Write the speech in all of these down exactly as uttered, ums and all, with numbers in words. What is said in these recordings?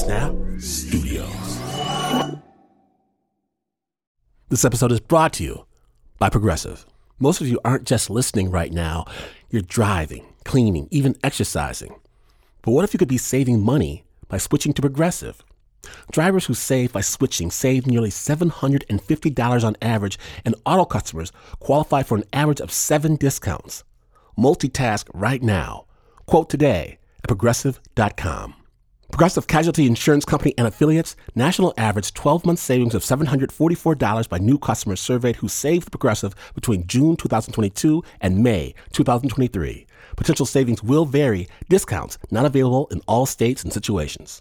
Snap Studios. This episode is brought to you by Progressive. Most of you aren't just listening right now. You're driving, cleaning, even exercising. But what if you could be saving money by switching to Progressive? Drivers who save by switching save nearly seven hundred fifty dollars on average, and auto customers qualify for an average of seven discounts. Multitask right now. Quote today at progressive dot com. Progressive Casualty Insurance Company and Affiliates, national average twelve-month savings of seven hundred forty-four dollars by new customers surveyed who saved Progressive between June twenty twenty-two and May twenty twenty-three. Potential savings will vary. Discounts not available in all states and situations.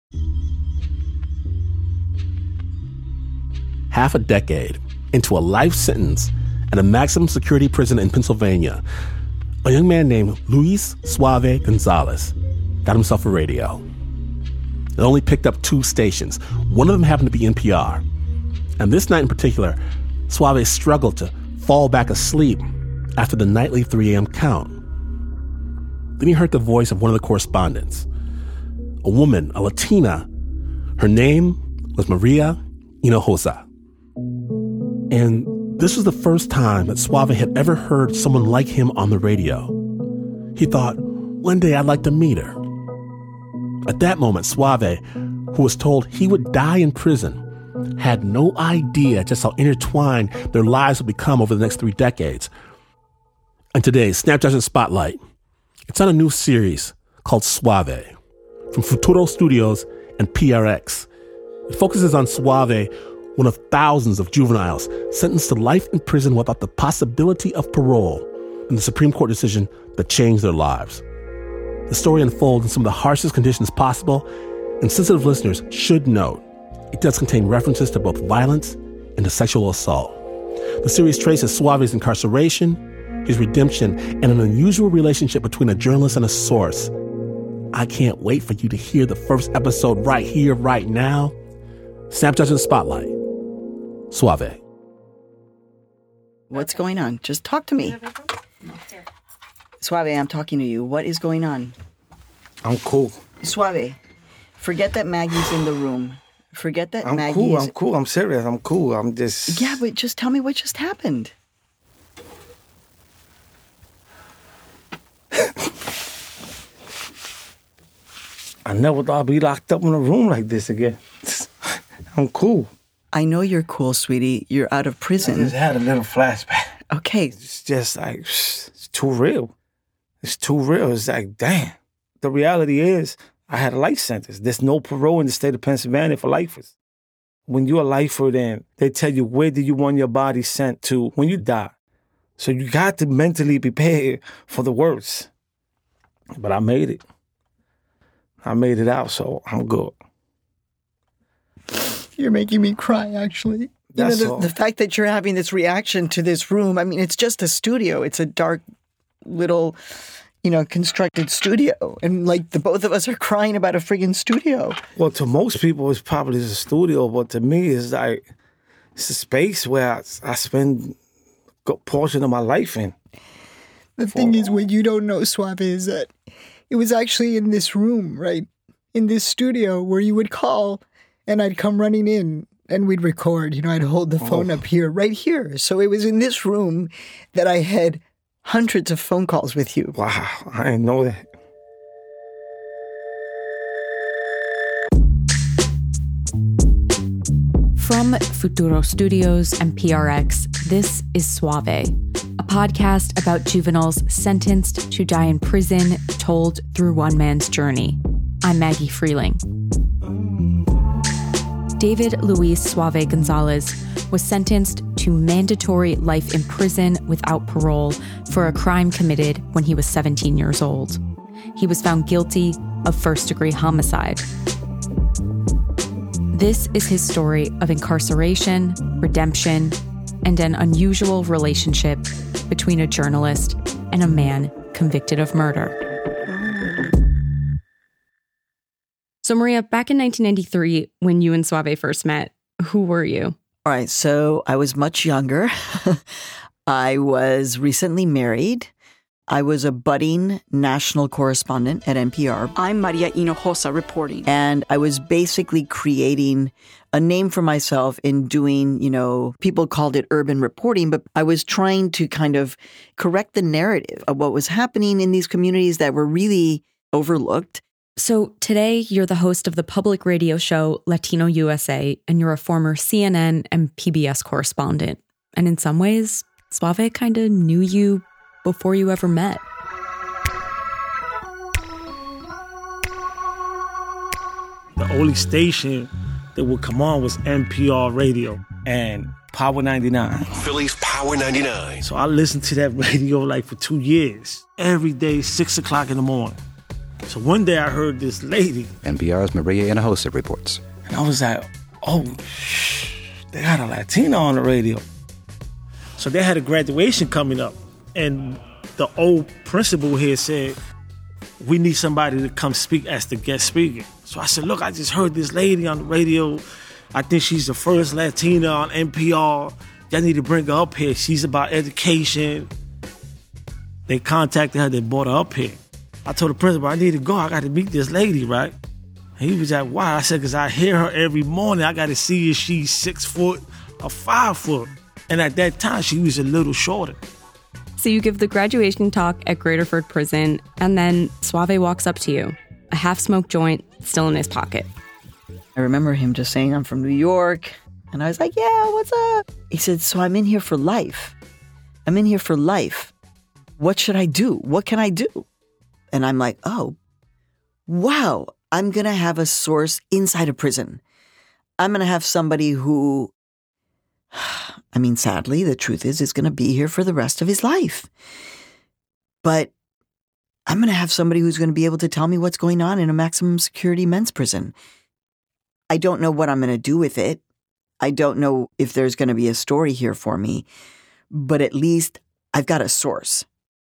Half a decade into a life sentence at a maximum security prison in Pennsylvania, a young man named Luis Suave Gonzalez got himself a radio. It only picked up two stations. One of them happened to be N P R. And this night in particular, Suave struggled to fall back asleep after the nightly three a.m. count. Then he heard the voice of one of the correspondents, a woman, a Latina. Her name was Maria Hinojosa. And this was the first time that Suave had ever heard someone like him on the radio. He thought, one day I'd like to meet her. At that moment, Suave, who was told he would die in prison, had no idea just how intertwined their lives would become over the next three decades. And today, Snap Judgment Spotlight, it's on a new series called Suave from Futuro Studios and P R X. It focuses on Suave, one of thousands of juveniles sentenced to life in prison without the possibility of parole in the Supreme Court decision that changed their lives. The story unfolds in some of the harshest conditions possible, and sensitive listeners should note it does contain references to both violence and to sexual assault. The series traces Suave's incarceration, his redemption, and an unusual relationship between a journalist and a source. I can't wait for you to hear the first episode right here, right now. Snap Judgment Spotlight. Suave. What's going on? Just talk to me. Suave, I'm talking to you. What is going on? I'm cool. Suave, forget that Maggie's in the room. Forget that I'm Maggie's... cool. I'm cool. I'm serious. I'm cool. I'm just... Yeah, but just tell me what just happened. I never thought I'd be locked up in a room like this again. I'm cool. I know you're cool, sweetie. You're out of prison. I just had a little flashback. Okay. It's just like, it's too real. It's too real. It's like, damn. The reality is, I had a life sentence. There's no parole in the state of Pennsylvania for lifers. When you're a lifer, then they tell you where do you want your body sent to when you die. So you got to mentally prepare for the worst. But I made it. I made it out, so I'm good. You're making me cry, actually. That's you know, the, all. the fact that you're having this reaction to this room, I mean, it's just a studio. It's a dark little, you know, constructed studio. And like the both of us are crying about a friggin' studio. Well, to most people, it's probably just a studio, but to me, it's like, it's a space where I, I spend a portion of my life in. The thing is, what you don't know, Suave, is that it was actually in this room, right? In this studio where you would call and I'd come running in and we'd record. You know, I'd hold the phone Oh. up here, right here. So it was in this room that I had hundreds of phone calls with you. Wow, I didn't know that. From Futuro Studios and P R X, this is Suave, a podcast about juveniles sentenced to die in prison, told through one man's journey. I'm Maggie Freeling. David Luis Suave Gonzalez was sentenced to mandatory life in prison without parole for a crime committed when he was seventeen years old. He was found guilty of first-degree homicide. This is his story of incarceration, redemption, and an unusual relationship between a journalist and a man convicted of murder. So, Maria, back in nineteen ninety-three, when you and Suave first met, who were you? All right, so I was much younger. I was recently married. I was a budding national correspondent at N P R. I'm Maria Hinojosa reporting. And I was basically creating a name for myself in doing, you know, people called it urban reporting, but I was trying to kind of correct the narrative of what was happening in these communities that were really overlooked. So today, you're the host of the public radio show Latino U S A, and you're a former C N N and P B S correspondent. And in some ways, Suave kind of knew you before you ever met. The only station that would come on was N P R radio and Power ninety-nine. Philly's Power ninety-nine. So I listened to that radio like for two years. Every day, six o'clock in the morning. So one day I heard this lady. N P R's Maria Hinojosa reports. And I was like, oh, shh, they got a Latina on the radio. So they had a graduation coming up. And the old principal here said, we need somebody to come speak as the guest speaker. So I said, look, I just heard this lady on the radio. I think she's the first Latina on N P R. Y'all need to bring her up here. She's about education. They contacted her. They brought her up here. I told the principal, I need to go. I got to meet this lady, right? And he was like, why? I said, because I hear her every morning. I got to see if she's six foot or five foot. And at that time, she was a little shorter. So you give the graduation talk at Graterford Prison, and then Suave walks up to you, a half-smoked joint still in his pocket. I remember him just saying, I'm from New York. And I was like, yeah, what's up? He said, so I'm in here for life. I'm in here for life. What should I do? What can I do? And I'm like, oh, wow, I'm going to have a source inside a prison. I'm going to have somebody who, I mean, sadly, the truth is, is going to be here for the rest of his life. But I'm going to have somebody who's going to be able to tell me what's going on in a maximum security men's prison. I don't know what I'm going to do with it. I don't know if there's going to be a story here for me, but at least I've got a source.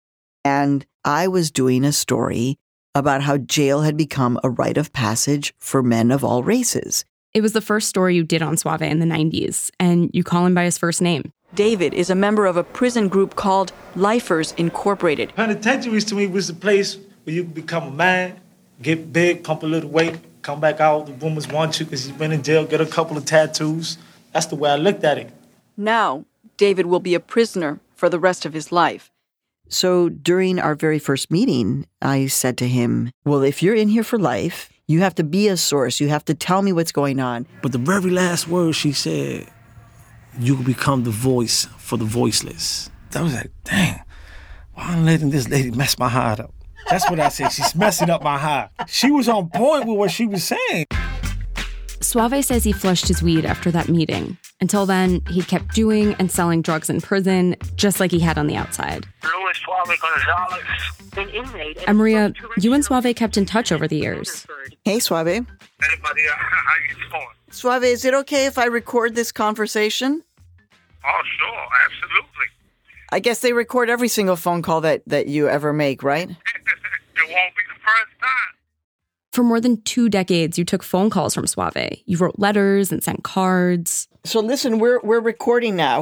And I was doing a story about how jail had become a rite of passage for men of all races. It was the first story you did on Suave in the nineties, and you call him by his first name. David is a member of a prison group called Lifers Incorporated. Penitentiaries to me was the place where you become a man, get big, pump a little weight, come back out. The women want you because you've been in jail, get a couple of tattoos. That's the way I looked at it. Now, David will be a prisoner for the rest of his life. So during our very first meeting, I said to him, well, if you're in here for life, you have to be a source. You have to tell me what's going on. But the very last word she said, you will become the voice for the voiceless. I was like, dang, why I'm letting this lady mess my heart up? That's what I said. She's messing up my heart. She was on point with what she was saying. Suave says he flushed his weed after that meeting. Until then, he kept doing and selling drugs in prison, just like he had on the outside. Luis Suave Gonzalez, an inmate. And Maria, you and Suave kept in touch over the years. Hey, Suave. Hey, Maria, how you doing? Suave, is it okay if I record this conversation? Oh, sure, absolutely. I guess they record every single phone call that, that you ever make, right? It won't be the first time. For more than two decades, you took phone calls from Suave. You wrote letters and sent cards. So listen, we're we're recording now.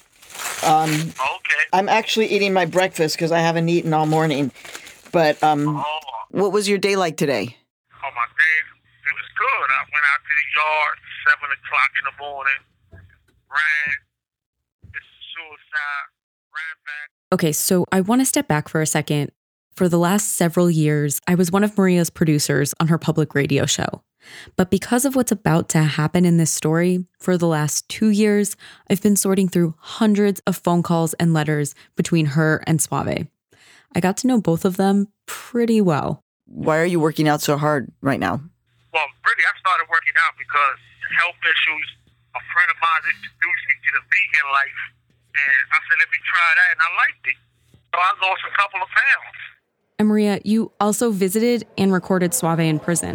Um, okay. I'm actually eating my breakfast because I haven't eaten all morning. But um, Oh, what was your day like today? oh, my day, it was good. I went out to the yard, seven o'clock in the morning, ran, did some suicide, ran back. Okay, so I want to step back for a second. For the last several years, I was one of Maria's producers on her public radio show. But because of what's about to happen in this story, for the last two years, I've been sorting through hundreds of phone calls and letters between her and Suave. I got to know both of them pretty well. Why are you working out so hard right now? Well, really, I started working out because health issues, a friend of mine introduced me to the vegan life, and I said, let me try that, and I liked it. So I lost a couple of pounds. And Maria, you also visited and recorded Suave in prison.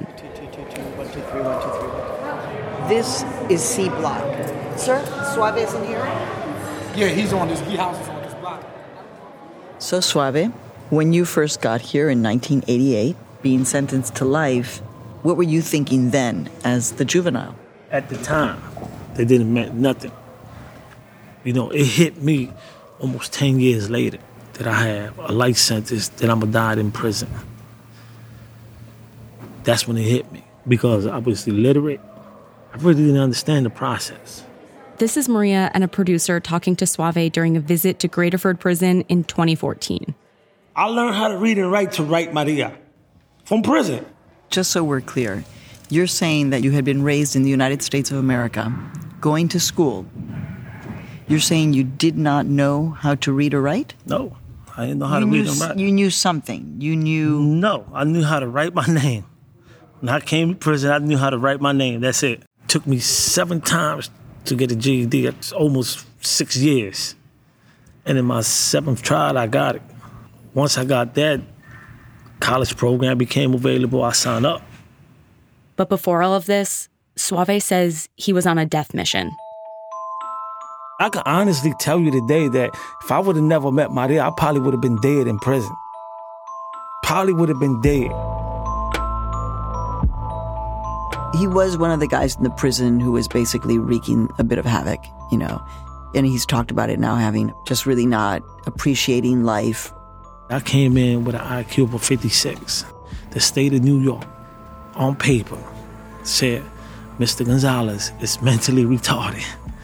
This is C Block. Sir, Suave isn't here? Yeah, he's on this, he houses on this block. So Suave, when you first got here in nineteen eighty-eight, being sentenced to life, what were you thinking then as the juvenile? At the time, they didn't mean nothing. You know, it hit me almost ten years later. that I have a life sentence that I'm going to die in prison. That's when it hit me because I was illiterate. I really didn't understand the process. This is Maria and a producer talking to Suave during a visit to Graterford Prison in twenty fourteen. I learned how to read and write to write Maria from prison. Just so we're clear, you're saying that you had been raised in the United States of America, going to school. You're saying you did not know how to read or write? No, I didn't know how you to knew, read and write. You knew something. You knew... No, I knew how to write my name. When I came to prison, I knew how to write my name. That's it. It took me seven times to get a G E D. It's almost six years. And in my seventh trial, I got it. Once I got that, college program became available, I signed up. But before all of this, Suave says he was on a death mission. I can honestly tell you today that if I would have never met Maria, I probably would have been dead in prison. Probably would have been dead. He was one of the guys in the prison who was basically wreaking a bit of havoc, you know. And he's talked about it now, having just really not appreciating life. I came in with an I Q of fifty-six. The state of New York, on paper, said Mister Gonzalez is mentally retarded.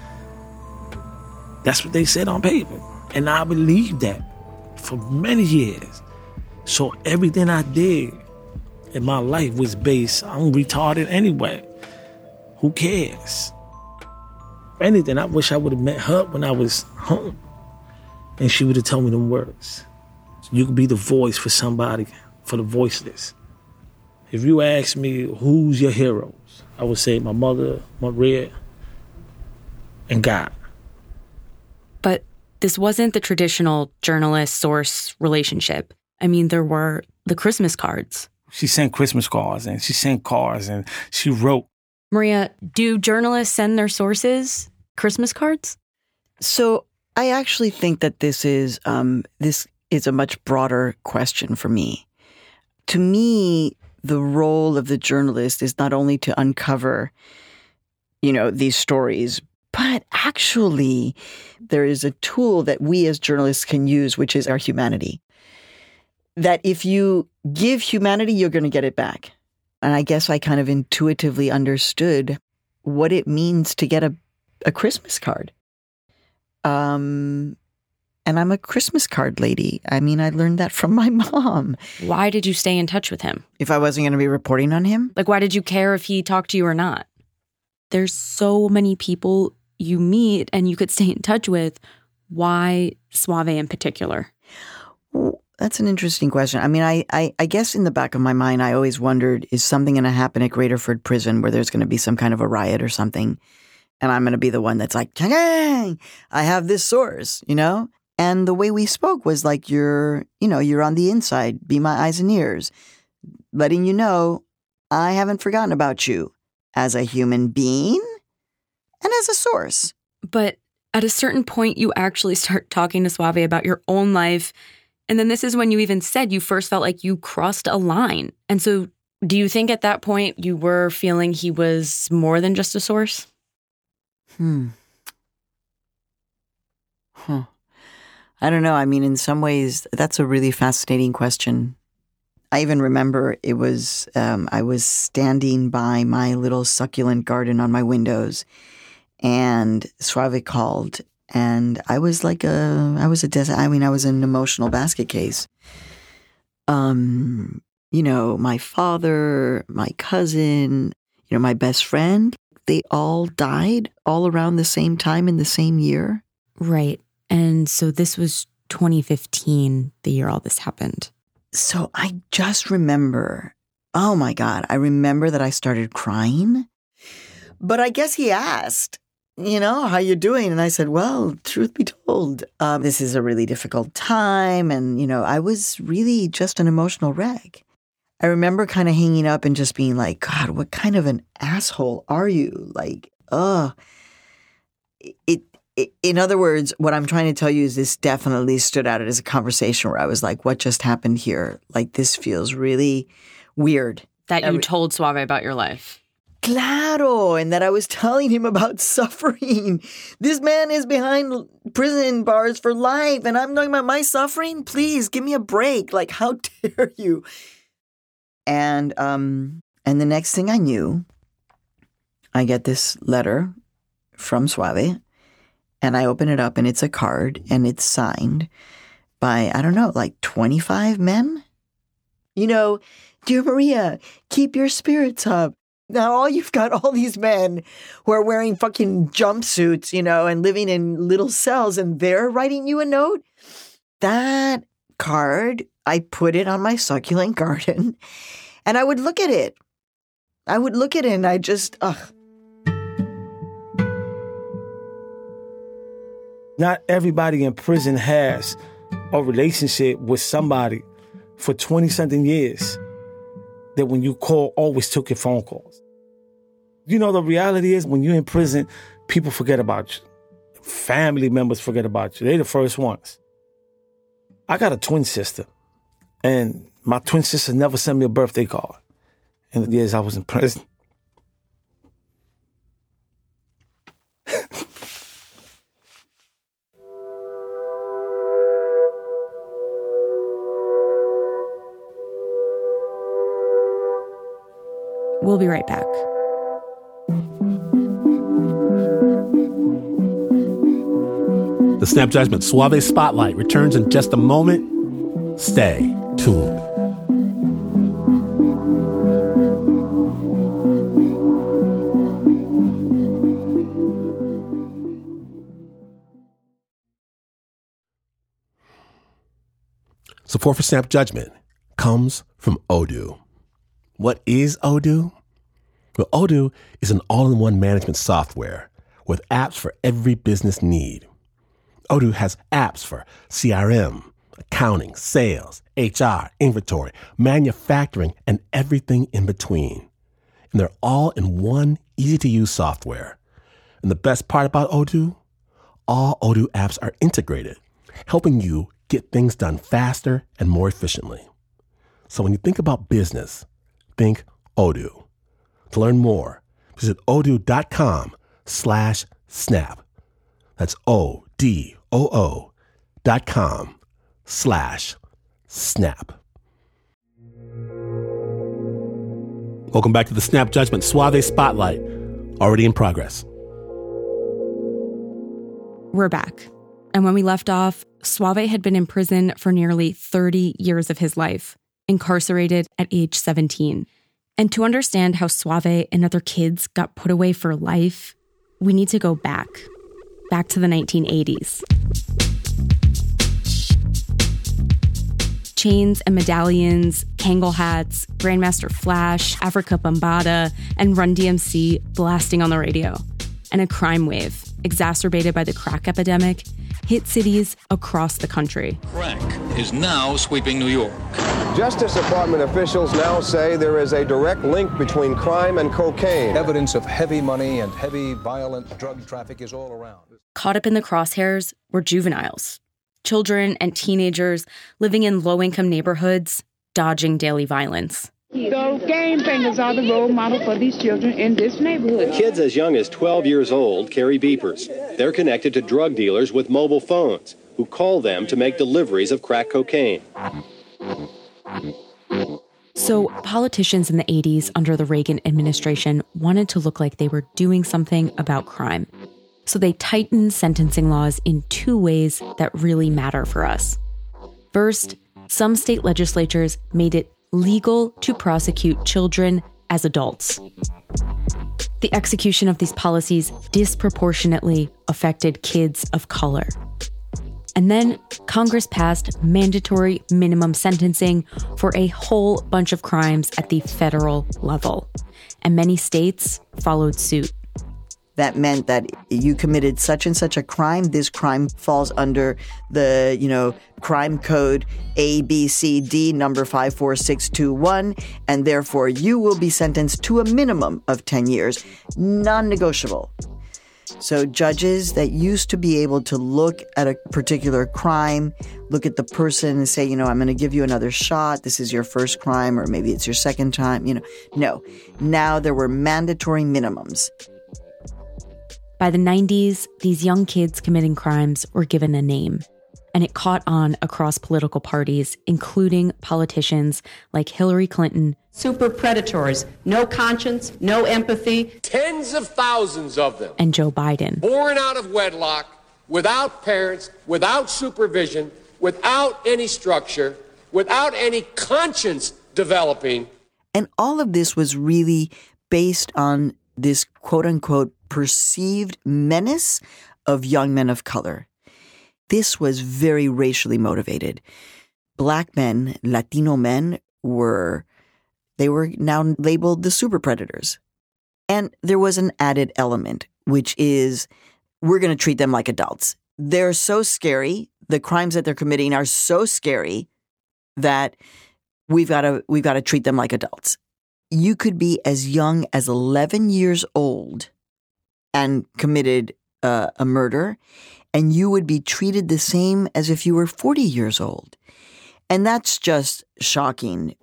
That's what they said on paper. And I believed that for many years. So everything I did in my life was based on retarded anyway. Who cares? If anything, I wish I would have met her when I was home. And she would have told me them words. You could be the voice for somebody, for the voiceless. If you ask me, who's your heroes? I would say my mother, Maria, and God. But this wasn't the traditional journalist-source relationship. I mean, there were the Christmas cards. She sent Christmas cards, and she sent cards, and she wrote. Maria, do journalists send their sources Christmas cards? So I actually think that this is um, this is a much broader question for me. To me, the role of the journalist is not only to uncover, you know, these stories, but actually there is a tool that we as journalists can use, which is our humanity. That if you give humanity, you're going to get it back. And I guess I kind of intuitively understood what it means to get a, a Christmas card. Um, and I'm a Christmas card lady. I mean, I learned that from my mom. Why did you stay in touch with him? If I wasn't going to be reporting on him? Like, why did you care if he talked to you or not? There's so many people you meet and you could stay in touch with. Why Suave in particular? Well, that's an interesting question. I mean, I, I, I guess in the back of my mind, I always wondered, is something going to happen at Graterford Prison where there's going to be some kind of a riot or something? And I'm going to be the one that's like, Chang, I have this source, you know? And the way we spoke was like, you're, you know, you're on the inside, be my eyes and ears, letting you know I haven't forgotten about you as a human being and as a source. But at a certain point, you actually start talking to Suave about your own life. And then this is when you even said you first felt like you crossed a line. And so do you think at that point you were feeling he was more than just a source? Hmm. Huh. I don't know. I mean, in some ways, that's a really fascinating question. I even remember it was, um, I was standing by my little succulent garden on my windows, and Suave called, and I was like a, I was a, des- I mean, I was an emotional basket case. Um, you know, my father, my cousin, you know, my best friend, they all died all around the same time in the same year. Right. And so this was twenty fifteen, the year all this happened. So I just remember, oh my God, I remember that I started crying. But I guess he asked, you know, how you doing? And I said, well, truth be told, um, this is a really difficult time. And, you know, I was really just an emotional wreck. I remember kind of hanging up and just being like, God, what kind of an asshole are you? Like, ugh. It, it, in other words, what I'm trying to tell you is this definitely stood out as a conversation where I was like, what just happened here? Like, this feels really weird. That you Every- told Suave about your life. Claro, and that I was telling him about suffering. This man is behind prison bars for life, and I'm talking about my suffering? Please, give me a break. Like, how dare you? And um, and the next thing I knew, I get this letter from Suave, and I open it up, and it's a card, and it's signed by, I don't know, like twenty-five men? You know, dear Maria, keep your spirits up. Now, all you've got all these men who are wearing fucking jumpsuits, you know, and living in little cells, and they're writing you a note. That card, I put it on my succulent garden, and I would look at it. I would look at it, and I just, ugh. Not everybody in prison has a relationship with somebody for twenty-something years that when you call, always took your phone calls. You know, the reality is when you're in prison, people forget about you. Family members forget about you. They're the first ones. I got a twin sister, and my twin sister never sent me a birthday card in the years I was in prison. We'll be right back. The Snap Judgment Suave Spotlight returns in just a moment. Stay tuned. Support for Snap Judgment comes from Odoo. What is Odoo? Well, Odoo is an all-in-one management software with apps for every business need. Odoo has apps for C R M, accounting, sales, H R, inventory, manufacturing, and everything in between. And they're all in one easy-to-use software. And the best part about Odoo? All Odoo apps are integrated, helping you get things done faster and more efficiently. So when you think about business, think Odoo. To learn more, visit odoo.com slash snap. That's O-D-O-O dot com slash snap. Welcome back to the Snap Judgment Suave Spotlight, already in progress. We're back. And when we left off, Suave had been in prison for nearly thirty years of his life, incarcerated at age seventeen. And to understand how Suave and other kids got put away for life, we need to go back, back to the nineteen eighties. Chains and medallions, Kangol hats, Grandmaster Flash, Africa Bambaataa, and Run D M C blasting on the radio. And a crime wave, exacerbated by the crack epidemic, hit cities across the country. Crack is now sweeping New York. Justice Department officials now say there is a direct link between crime and cocaine. Evidence of heavy money and heavy violent drug traffic is all around. Caught up in the crosshairs were juveniles, children and teenagers living in low-income neighborhoods, dodging daily violence. Those gang bangers are the role model for these children in this neighborhood. Kids as young as twelve years old carry beepers. They're connected to drug dealers with mobile phones who call them to make deliveries of crack cocaine. So politicians in the eighties under the Reagan administration wanted to look like they were doing something about crime. So they tightened sentencing laws in two ways that really matter for us. First, some state legislatures made it legal to prosecute children as adults. The execution of these policies disproportionately affected kids of color. And then Congress passed mandatory minimum sentencing for a whole bunch of crimes at the federal level. And many states followed suit. That meant that you committed such and such a crime. This crime falls under the, you know, crime code A B C D number five four six two one, and therefore you will be sentenced to a minimum of ten years, non-negotiable. So judges that used to be able to look at a particular crime, look at the person and say, you know, I'm going to give you another shot. This is your first crime, or maybe it's your second time, you know. No. Now there were mandatory minimums. By the nineties, these young kids committing crimes were given a name, and it caught on across political parties, including politicians like Hillary Clinton. Super predators, no conscience, no empathy. Tens of thousands of them. And Joe Biden. Born out of wedlock, without parents, without supervision, without any structure, without any conscience developing. And all of this was really based on this quote-unquote perceived menace of young men of color. This was very racially motivated. Black men, Latino men, were, they were now labeled the super predators. And there was an added element, which is we're going to treat them like adults. They're so scary. The crimes that they're committing are so scary that we've got to we've got to treat them like adults. You could be as young as eleven years old and committed uh, a murder, and you would be treated the same as if you were forty years old. And that's just shocking.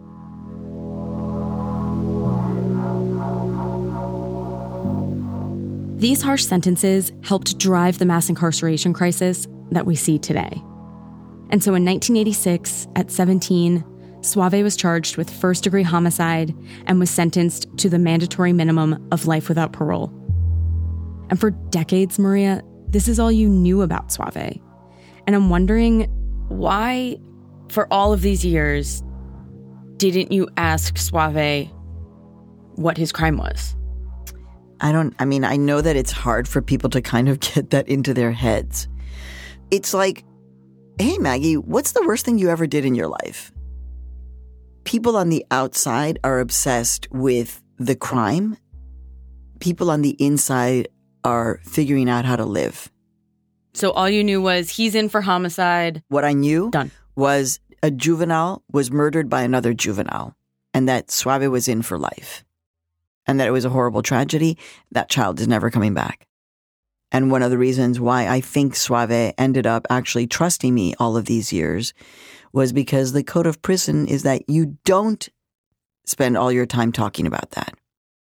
These harsh sentences helped drive the mass incarceration crisis that we see today. And so in nineteen eighty-six, at seventeen, Soave was charged with first-degree homicide and was sentenced to the mandatory minimum of life without parole. And for decades, Maria, this is all you knew about Soave. And I'm wondering why, for all of these years, didn't you ask Soave what his crime was? I don't, I mean, I know that it's hard for people to kind of get that into their heads. It's like, hey, Maggie, what's the worst thing you ever did in your life? People on the outside are obsessed with the crime. People on the inside are figuring out how to live. So all you knew was he's in for homicide. What I knew Done. was a juvenile was murdered by another juvenile, and that Soave was in for life, and that it was a horrible tragedy. That child is never coming back. And one of the reasons why I think Soave ended up actually trusting me all of these years was because the code of prison is that you don't spend all your time talking about that.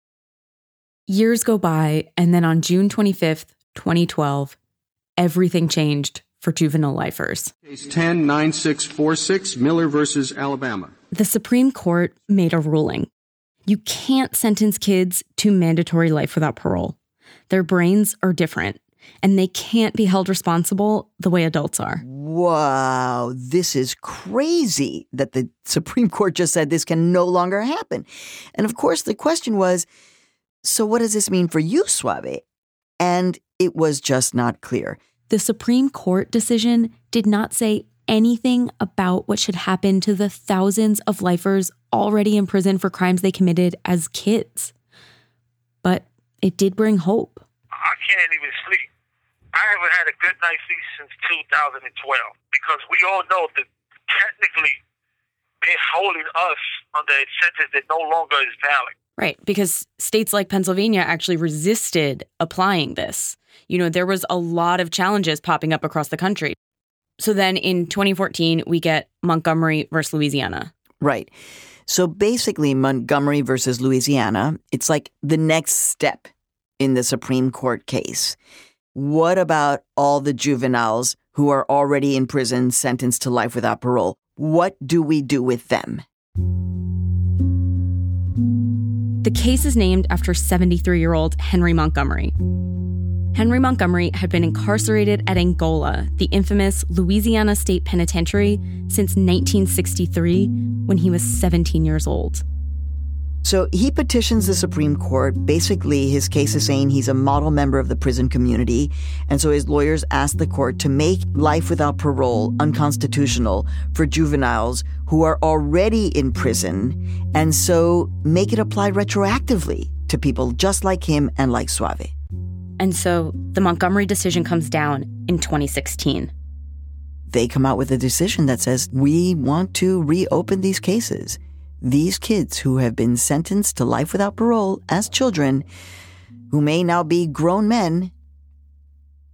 Years go by, and then on June twenty-fifth, twenty twelve, everything changed for juvenile lifers. Case ten nine six four six, Miller versus Alabama. The Supreme Court made a ruling. You can't sentence kids to mandatory life without parole. Their brains are different, and they can't be held responsible the way adults are. Wow, this is crazy that the Supreme Court just said this can no longer happen. And of course, the question was, so what does this mean for you, Soave? And it was just not clear. The Supreme Court decision did not say anything about what should happen to the thousands of lifers already in prison for crimes they committed as kids. But it did bring hope. I can't even sleep. I haven't had a good night's sleep since two thousand twelve because we all know that technically they're holding us under a sentence that no longer is valid. Right, because states like Pennsylvania actually resisted applying this. You know, there was a lot of challenges popping up across the country. So then in twenty fourteen, we get Montgomery versus Louisiana. Right. So basically, Montgomery versus Louisiana, it's like the next step in the Supreme Court case. What about all the juveniles who are already in prison, sentenced to life without parole? What do we do with them? The case is named after seventy-three-year-old Henry Montgomery. Henry Montgomery had been incarcerated at Angola, the infamous Louisiana State Penitentiary, since nineteen sixty-three, when he was seventeen years old. So he petitions the Supreme Court. Basically, his case is saying he's a model member of the prison community. And so his lawyers asked the court to make life without parole unconstitutional for juveniles who are already in prison, and so make it apply retroactively to people just like him and like Soave. And so the Montgomery decision comes down in twenty sixteen. They come out with a decision that says, we want to reopen these cases. These kids who have been sentenced to life without parole as children, who may now be grown men,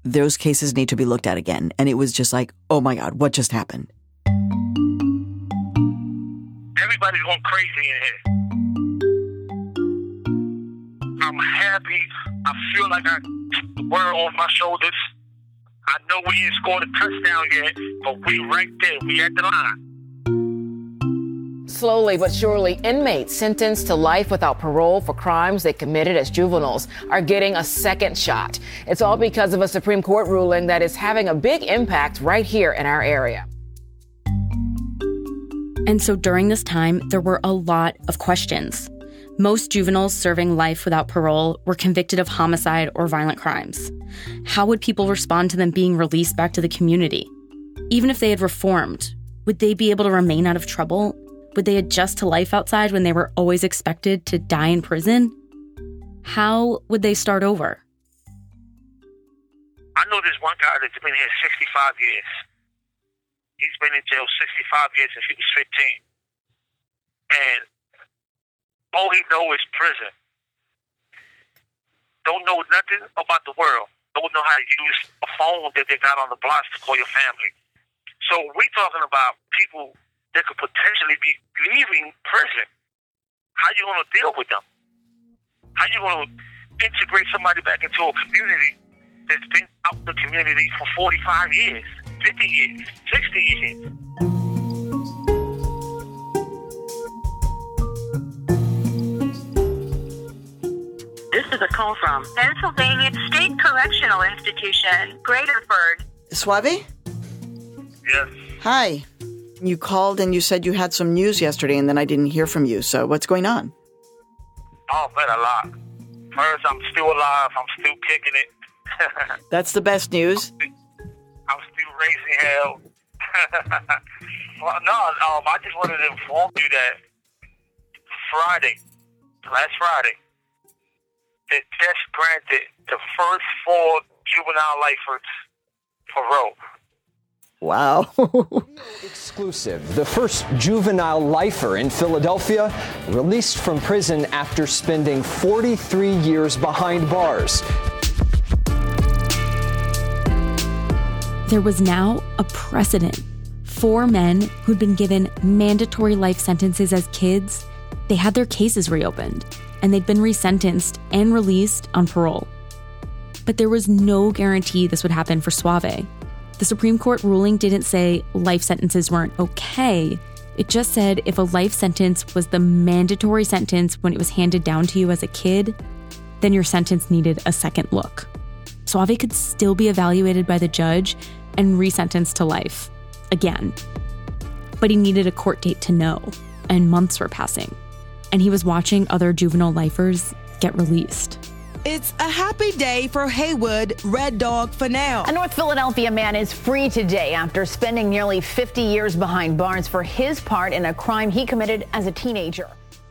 those cases need to be looked at again. And it was just like, oh my God, what just happened? Everybody's going crazy in here. I'm happy. I feel like I took the world off my shoulders. I know we ain't scored a touchdown yet, but we right there. We at the line. Slowly but surely, inmates sentenced to life without parole for crimes they committed as juveniles are getting a second shot. It's all because of a Supreme Court ruling that is having a big impact right here in our area. And so during this time, there were a lot of questions. Most juveniles serving life without parole were convicted of homicide or violent crimes. How would people respond to them being released back to the community? Even if they had reformed, would they be able to remain out of trouble? Would they adjust to life outside when they were always expected to die in prison? How would they start over? I know this one guy that's been here sixty-five years. He's been in jail sixty-five years since he was fifteen. And all he knows is prison. Don't know nothing about the world. Don't know how to use a phone that they got on the blocks to call your family. So we're talking about people that could potentially be leaving prison. How you going to deal with them? How you going to integrate somebody back into a community that's been out the community for forty-five years, fifty years, sixty years? This is a call from Pennsylvania State Correctional Institution, Graterford. Suave? Yes. Hi. You called and you said you had some news yesterday and then I didn't hear from you. So what's going on? Oh, man, a lot. First, I'm still alive. I'm still kicking it. That's the best news. I'm still raising hell. Well, no, um, I just wanted to inform you that Friday, last Friday, they just granted the first four juvenile lifers parole. Wow. Exclusive. The first juvenile lifer in Philadelphia released from prison after spending forty-three years behind bars. There was now a precedent. Four men who'd been given mandatory life sentences as kids, they had their cases reopened, and they'd been resentenced and released on parole. But there was no guarantee this would happen for Suave. The Supreme Court ruling didn't say life sentences weren't okay. It just said if a life sentence was the mandatory sentence when it was handed down to you as a kid, then your sentence needed a second look. Suave could still be evaluated by the judge and resentenced to life again. But he needed a court date to know, and months were passing. And he was watching other juvenile lifers get released. It's a happy day for Haywood Red Dog for now. A North Philadelphia man is free today after spending nearly fifty years behind bars for his part in a crime he committed as a teenager.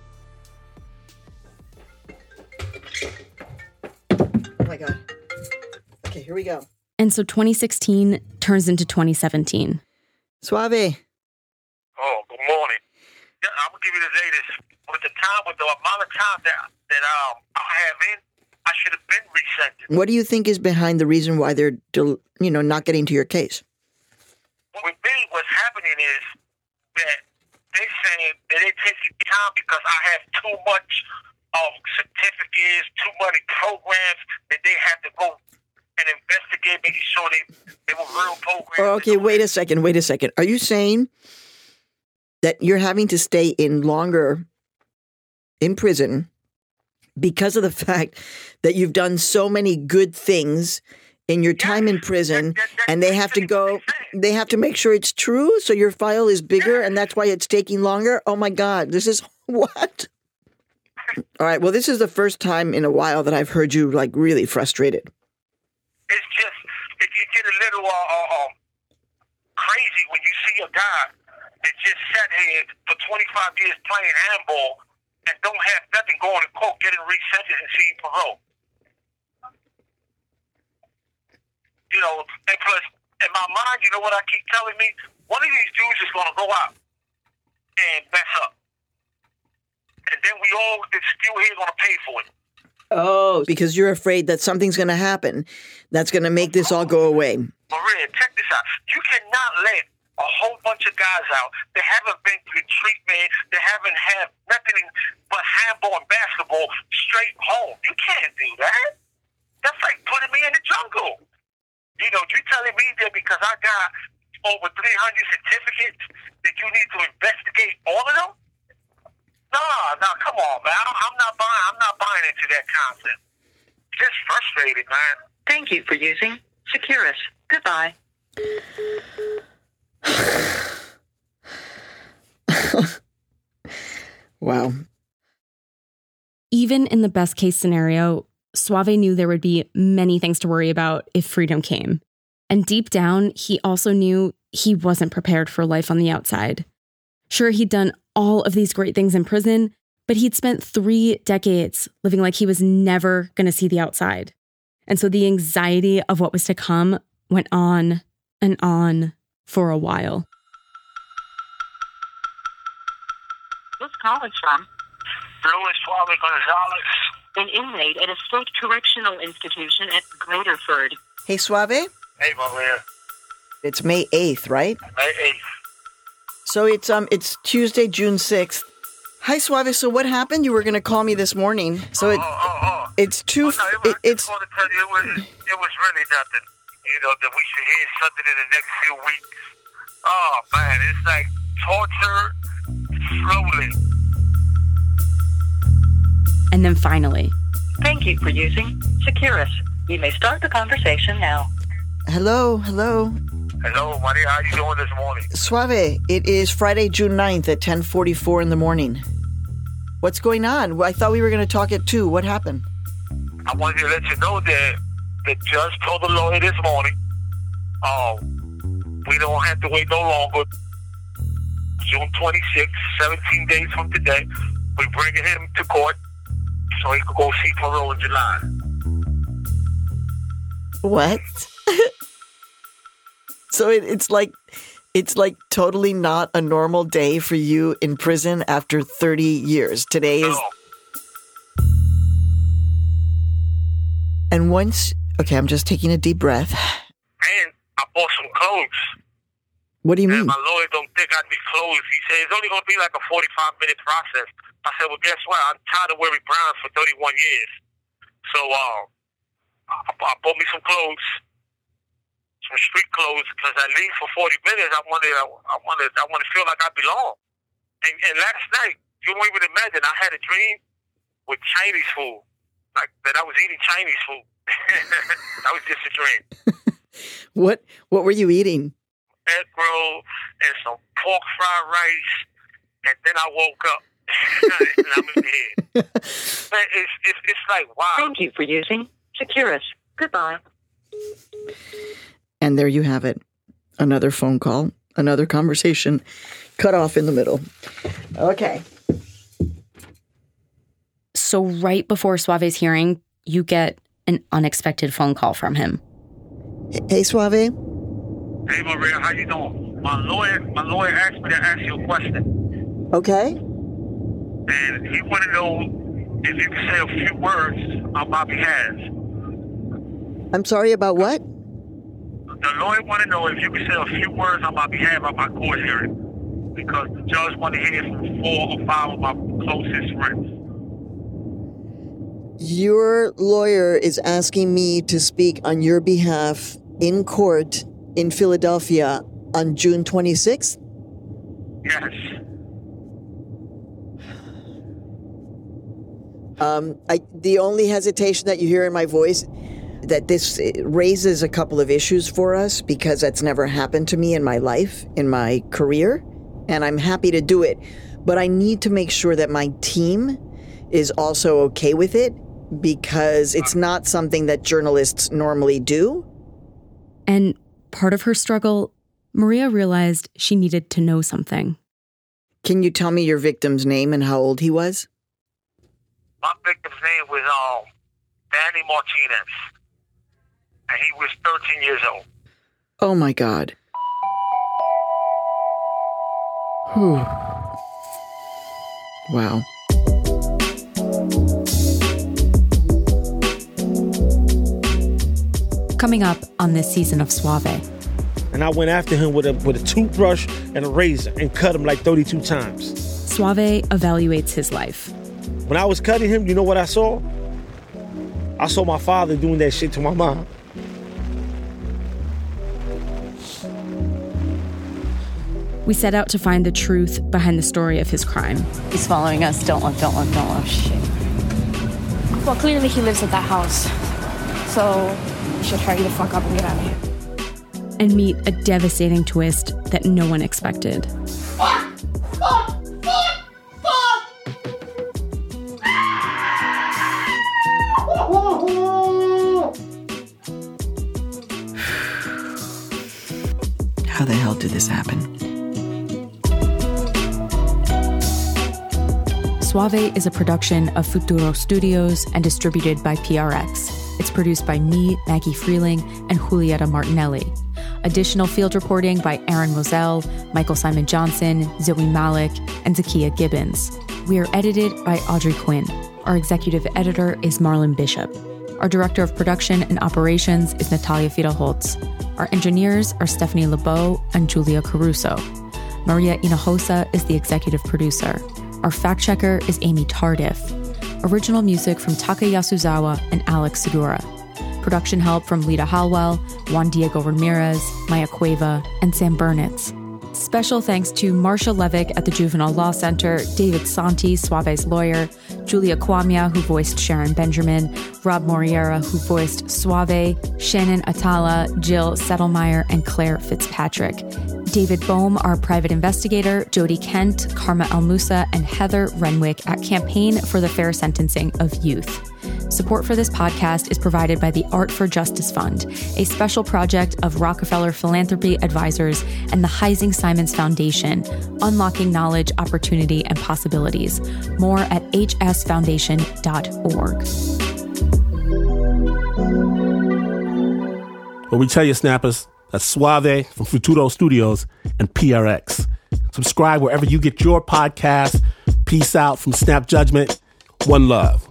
Oh my God. Okay, here we go. And so twenty sixteen turns into twenty seventeen. Suave. Oh, good morning. Yeah, I'm going to give you the latest. With the time, with the amount of time that, that um, I have in, I should have been resentenced. What do you think is behind the reason why they're, del- you know, not getting to your case? With me, what's happening is that they're saying that they take time because I have too much of certificates, too many programs that they have to go and investigate, making sure they, they were real programs. Oh, okay, wait a second, wait a second. Are you saying that you're having to stay in longer in prison because of the fact that you've done so many good things in your time in prison, and they have to go, they have to make sure it's true, so your file is bigger, and that's why it's taking longer? Oh my God, this is what? All right, well, this is the first time in a while that I've heard you, like, really frustrated. It's just, if you get a little uh, uh, um, crazy when you see a guy that just sat here for twenty-five years playing handball and don't have nothing going to court, getting resentenced and seeing parole. You know, and plus, in my mind, you know what I keep telling me? One of these dudes is going to go out and mess up. And then we all that's still here going to pay for it. Oh, because you're afraid that something's going to happen that's going to make this all go away. Maria, check this out. You cannot let a whole bunch of guys out that haven't been through treatment, that haven't had nothing but handball and basketball straight home. You can't do that. That's like putting me in the jungle. You know, you telling me that because I got over three hundred certificates that you need to investigate all of them? Nah, nah, come on, man. I'm not buying. I'm not buying into that concept. Just frustrated, man. Thank you for using Securus. Goodbye. Wow. Even in the best case scenario, Suave knew there would be many things to worry about if freedom came. And deep down, he also knew he wasn't prepared for life on the outside. Sure, he'd done all of these great things in prison, but he'd spent three decades living like he was never going to see the outside. And so the anxiety of what was to come went on and on for a while. This call is from Luis Suave Gonzalez, an inmate at a state correctional institution at Graterford. Hey, Suave. Hey, Maria. It's May eighth, right? May eighth. So it's um it's Tuesday, June sixth. Hi, Suave. So what happened? You were going to call me this morning. So it, oh, oh, oh. it's two... Oh, no, it was, it, it's... I just want to tell you, it was, it was really nothing. You know, that we should hear something in the next few weeks. Oh, man, it's like torture slowly. And then finally... Thank you for using Securus. You may start the conversation now. Hello, hello. Hello, Maria. How you doing this morning? Suave, it is Friday, June ninth at ten forty-four in the morning. What's going on? I thought we were going to talk at two. What happened? I wanted to let you know that the judge told the lawyer this morning, oh, we don't have to wait no longer. June twenty-sixth, seventeen days from today, we're bringing him to court so he could go see parole in July. What? So it, it's like it's like totally not a normal day for you in prison after thirty years. Today is... No. And once... Okay, I'm just taking a deep breath. And I bought some clothes. What do you and mean? My lawyer don't think I'd be clothes. He said it's only going to be like a forty-five minute process. I said, well, guess what? I'm tired of wearing brown for thirty-one years. So uh, I, I bought me some clothes, some street clothes, because at least for forty minutes, I wanted, I wanted, I wanted to feel like I belong. And, and last night, you won't even imagine, I had a dream with Chinese food, like that I was eating Chinese food. That was just a dream. What What were you eating? Egg roll and some pork fried rice, and then I woke up and I'm in bed. Man, it's, it's, it's like, wow. Thank you for using Securus. Goodbye. And there you have it. Another phone call, another conversation, cut off in the middle. Okay. So right before Suave's hearing, you get an unexpected phone call from him. Hey, Suave. Hey, Maria, how you doing? My lawyer, my lawyer asked me to ask you a question. Okay. And he want to know if you can say a few words on my behalf. I'm sorry, about what? The lawyer want to know if you can say a few words on my behalf at my court hearing. Because the judge want to hear from four or five of my closest friends. Your lawyer is asking me to speak on your behalf in court in Philadelphia on June twenty-sixth? Yes. Um, I, the only hesitation that you hear in my voice, that this raises a couple of issues for us because that's never happened to me in my life, in my career, and I'm happy to do it. But I need to make sure that my team is also okay with it because it's not something that journalists normally do. And part of her struggle, Maria realized she needed to know something. Can you tell me your victim's name and how old he was? My victim's name was um, Danny Martinez, and he was thirteen years old. Oh, my God. Whew. Wow. Coming up on this season of Suave. And I went after him with a with a toothbrush and a razor and cut him like thirty-two times. Suave evaluates his life. When I was cutting him, you know what I saw? I saw my father doing that shit to my mom. We set out to find the truth behind the story of his crime. He's following us. Don't look, don't look, don't look. Shit. Well, clearly he lives at that house. So we should hurry the fuck up and get out of here. And meet a devastating twist that no one expected. Fuck! Fuck! Fuck! Fuck! How the hell did this happen? Suave is a production of Futuro Studios and distributed by P R X. It's produced by me, Maggie Freeling, and Julieta Martinelli. Additional field reporting by Aaron Moselle, Michael Simon Johnson, Zoe Malik, and Zakiya Gibbons. We are edited by Audrey Quinn. Our executive editor is Marlon Bishop. Our director of production and operations is Natalia Fidelholtz. Our engineers are Stephanie LeBeau and Julia Caruso. Maria Hinojosa is the executive producer. Our fact checker is Amy Tardif. Original music from Taka Yasuzawa and Alex Segura. Production help from Lita Halwell, Juan Diego Ramirez, Maya Cueva, and Sam Burnitz. Special thanks to Marcia Levick at the Juvenile Law Center, David Santi, Suave's lawyer, Julia Kwamia, who voiced Sharon Benjamin, Rob Moriera, who voiced Suave, Shannon Atala, Jill Settlemeyer, and Claire Fitzpatrick. David Bohm, our private investigator, Jody Kent, Karma El Musa, and Heather Renwick at Campaign for the Fair Sentencing of Youth. Support for this podcast is provided by the Art for Justice Fund, a special project of Rockefeller Philanthropy Advisors and the Heising Simons Foundation, unlocking knowledge, opportunity, and possibilities. More at h s foundation dot org. Well, we tell you, snappers, that's Suave from Futuro Studios and P R X. Subscribe wherever you get your podcasts. Peace out from Snap Judgment. One love.